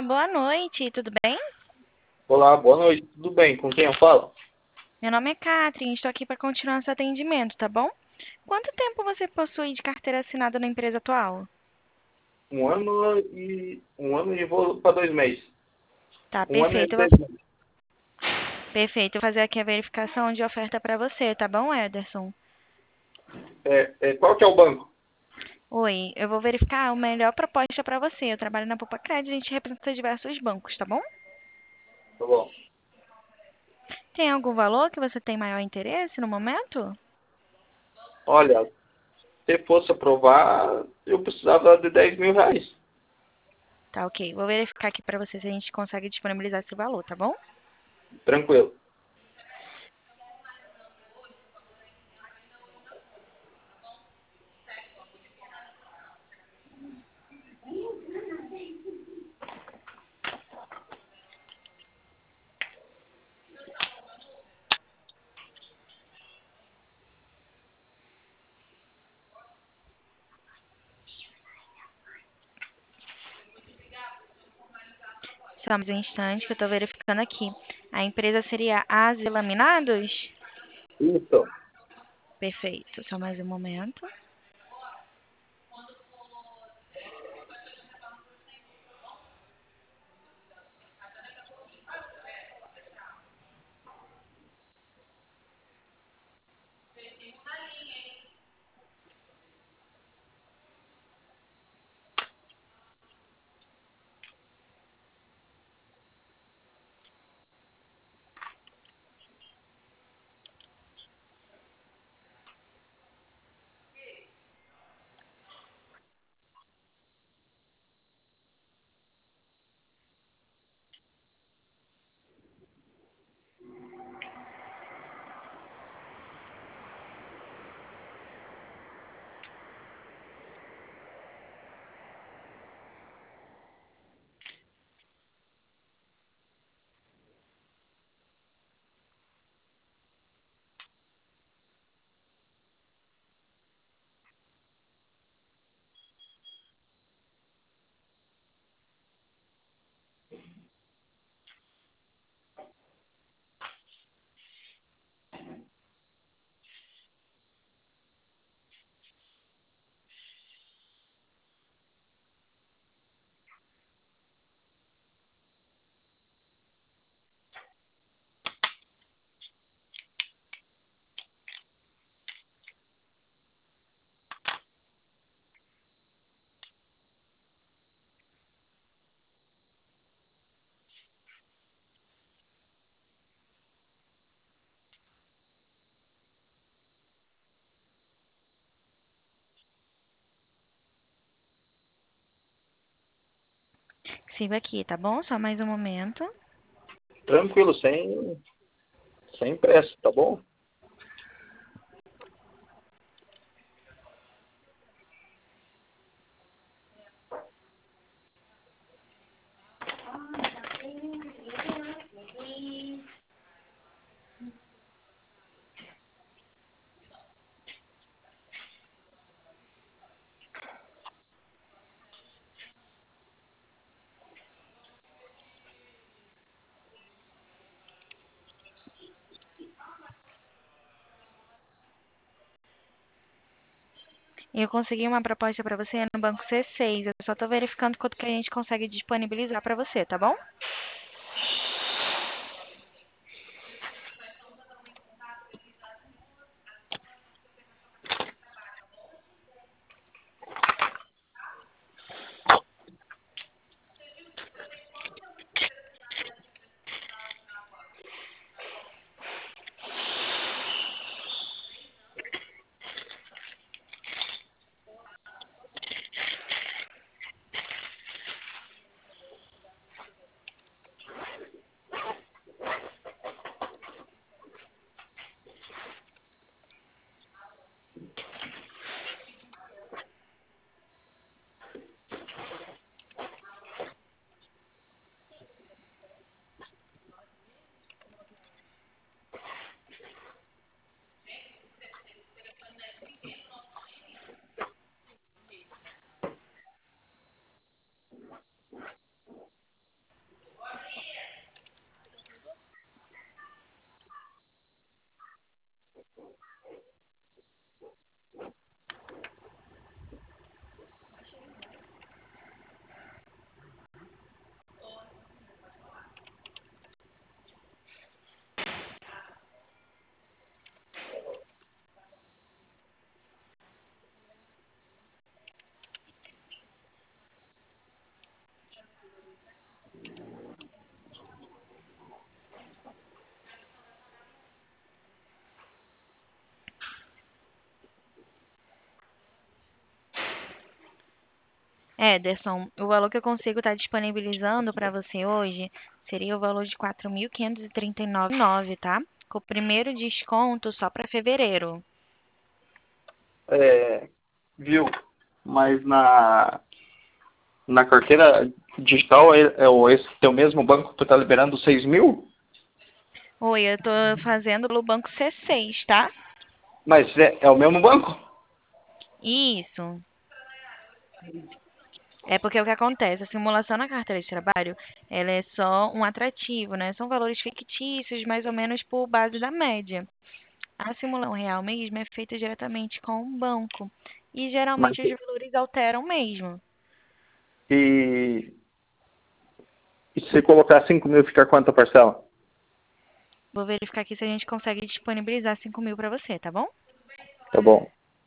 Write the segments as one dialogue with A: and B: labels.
A: Olá, boa noite, tudo bem?
B: Olá, boa noite. Tudo bem? Com quem eu falo?
A: Meu nome é Catherine, estou aqui para continuar seu atendimento, tá bom? Quanto tempo você possui de carteira assinada na empresa atual?
B: Um ano e vou para 2 meses.
A: Tá,
B: Um ano e
A: perfeito.
B: 10 meses.
A: Perfeito, eu vou fazer aqui a verificação de oferta para você, tá bom, Ederson?
B: Qual que é o banco?
A: Oi, eu vou verificar a melhor proposta para você. Eu trabalho na Poupa Crédito, a gente representa diversos bancos, tá bom?
B: Tá bom.
A: Tem algum valor que você tem maior interesse no momento?
B: Olha, se fosse aprovar, eu precisava de R$ 10.000.
A: Tá, ok. Vou verificar aqui para você se a gente consegue disponibilizar esse valor, tá bom?
B: Tranquilo.
A: Só mais um instante que eu estou verificando aqui. A empresa seria Ásia Laminados?
B: Isso.
A: Perfeito. Só mais um momento. Sigo aqui, tá bom? Só mais um momento.
B: Tranquilo, sem pressa, tá bom?
A: Eu consegui uma proposta para você no banco C6. Eu só estou verificando quanto que a gente consegue disponibilizar para você, tá bom? Ederson, o valor que eu consigo estar disponibilizando para você hoje seria o valor de 4.539,9, tá? Com o primeiro desconto só para fevereiro.
B: É, viu? Mas na carteira digital, esse teu mesmo banco, tu tá liberando 6.000?
A: Oi, eu tô fazendo pelo banco C6, tá?
B: Mas é o mesmo banco?
A: Isso. É porque o que acontece, a simulação na carteira de trabalho, ela é só um atrativo, né? São valores fictícios, mais ou menos por base da média. A simulação real mesmo é feita diretamente com o banco. E
B: Mas,
A: geralmente os valores alteram mesmo.
B: e, e se colocar 5.000, fica quanto a parcela?
A: Vou verificar aqui se a gente consegue disponibilizar 5.000 para você, tá bom?
B: Tá bom.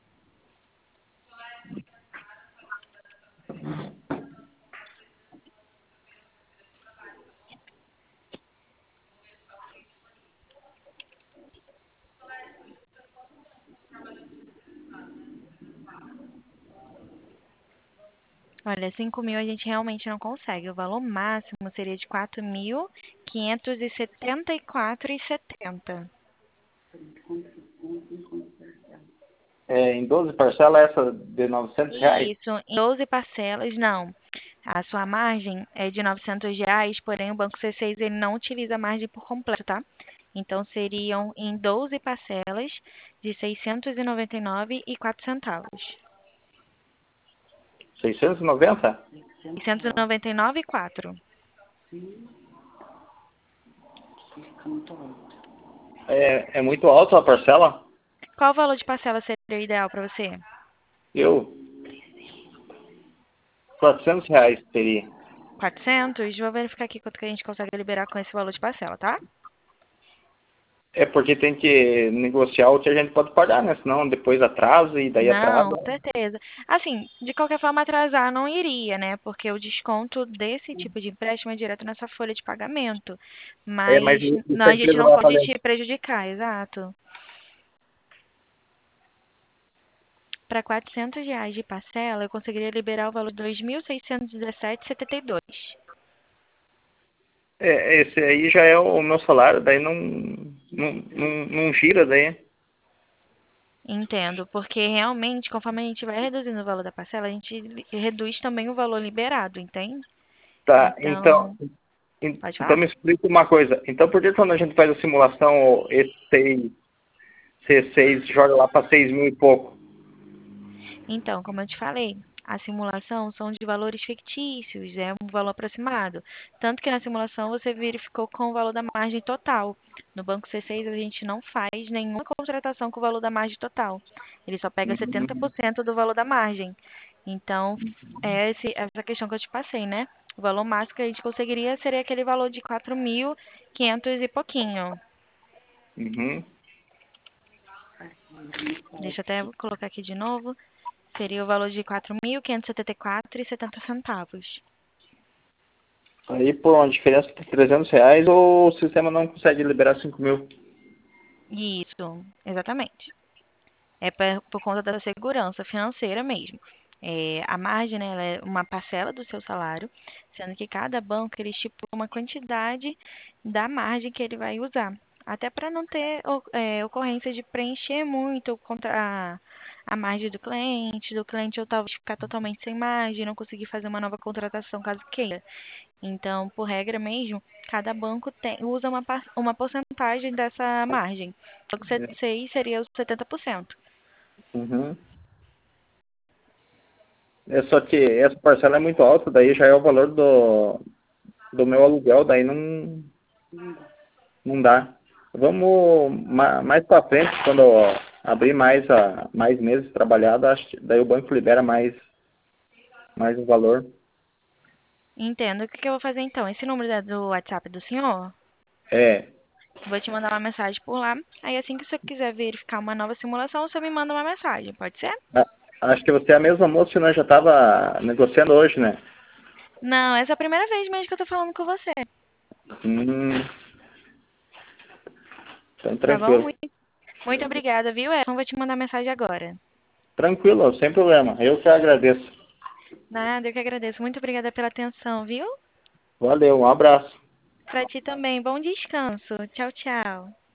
A: Olha, 5.000 a gente realmente não consegue. O valor máximo seria de 4.574,70.
B: Em 12 parcelas, essa de R$ 900?
A: Isso, em 12 parcelas, não. A sua margem é de R$ 900, porém o Banco C6 ele não utiliza a margem por completo, tá? Então seriam em 12 parcelas de 699,04.
B: 690?
A: 699,04.
B: É muito alta a parcela?
A: Qual o valor de parcela seria o ideal para você?
B: Eu, R$ 400 teria.
A: 400? Vou verificar aqui quanto que a gente consegue liberar com esse valor de parcela, tá?
B: É porque tem que negociar o que a gente pode pagar, né? Senão depois atrasa e daí
A: Não,
B: atrasa.
A: certeza. Assim, de qualquer forma, atrasar não iria, né? Porque o desconto desse tipo de empréstimo é direto nessa folha de pagamento.
B: Mas
A: Mas
B: e
A: não,
B: se a
A: a gente
B: empresa
A: não
B: vai à
A: pode
B: falência?
A: te prejudicar, exato. Para R$ 400 de parcela, eu conseguiria liberar o valor de 2.617,72.
B: Esse aí já é o meu salário, daí não gira daí.
A: Entendo, porque realmente, conforme a gente vai reduzindo o valor da parcela, a gente reduz também o valor liberado, entende?
B: Tá,
A: Então, pode
B: então
A: falar.
B: me explica uma coisa. Então por que quando a gente faz a simulação, esse C6 joga lá para 6.000 e pouco?
A: Então, como eu te falei, a simulação são de valores fictícios, é um valor aproximado. Tanto que na simulação você verificou com o valor da margem total. No Banco C6 a gente não faz nenhuma contratação com o valor da margem total. Ele só pega
B: Uhum.
A: 70% do valor da margem. Então, é essa questão que eu te passei, né? O valor máximo que a gente conseguiria seria aquele valor de 4.500 e pouquinho.
B: Uhum.
A: Deixa eu até colocar aqui de novo. Seria o valor de 4.574,70 centavos.
B: Aí por uma diferença de R$ 300, o sistema não consegue liberar 5.000.
A: Isso, exatamente. É por conta da segurança financeira mesmo. A margem, né, ela é uma parcela do seu salário, sendo que cada banco ele estipula uma quantidade da margem que ele vai usar. Até para não ter ocorrência de preencher muito a margem do cliente ou talvez ficar totalmente sem margem, não conseguir fazer uma nova contratação caso queira. Então, por regra mesmo, cada banco usa uma porcentagem dessa margem. O que você seria os 70%.
B: Uhum. É só que essa parcela é muito alta, daí já é o valor do meu aluguel, daí não dá. Vamos mais para frente, quando eu abrir mais meses trabalhado, acho que daí o banco libera mais o valor.
A: Entendo. O que eu vou fazer então? Esse número é do WhatsApp do senhor?
B: É,
A: Vou te mandar uma mensagem por lá. Aí assim que você quiser verificar uma nova simulação, você me manda uma mensagem, pode ser?
B: a- acho que você é a mesma moça que nós já estava negociando hoje, né?
A: Não, essa é a primeira vez mesmo que eu tô falando com você.
B: Hum, então
A: Tá bom?
B: tranquilo.
A: Muito obrigada, viu? Então vou te mandar mensagem agora.
B: Tranquilo, sem problema. Eu que agradeço.
A: Nada, eu que agradeço. Muito obrigada pela atenção, viu?
B: Valeu, um abraço.
A: Pra ti também. Bom descanso. Tchau, tchau.